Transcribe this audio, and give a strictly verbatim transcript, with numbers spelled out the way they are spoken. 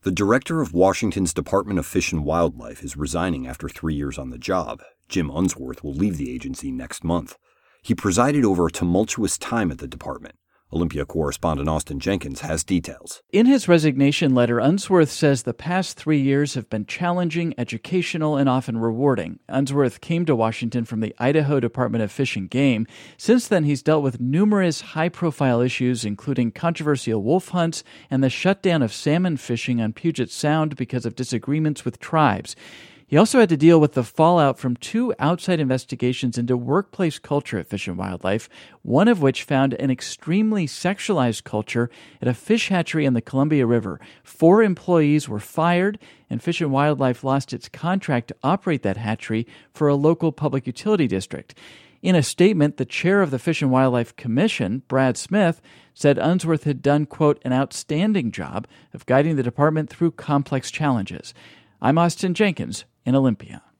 The director of Washington's Department of Fish and Wildlife is resigning after three years on the job. Jim Unsworth will leave the agency next month. He presided over a tumultuous time at the department. Olympia correspondent Austin Jenkins has details. In his resignation letter, Unsworth says the past three years have been challenging, educational, and often rewarding. Unsworth came to Washington from the Idaho Department of Fish and Game. Since then, he's dealt with numerous high-profile issues, including controversial wolf hunts and the shutdown of salmon fishing on Puget Sound because of disagreements with tribes. He also had to deal with the fallout from two outside investigations into workplace culture at Fish and Wildlife, one of which found an extremely sexualized culture at a fish hatchery in the Columbia River. Four employees were fired, and Fish and Wildlife lost its contract to operate that hatchery for a local public utility district. In a statement, the chair of the Fish and Wildlife Commission, Brad Smith, said Unsworth had done, quote, an outstanding job of guiding the department through complex challenges. I'm Austin Jenkins in Olympia.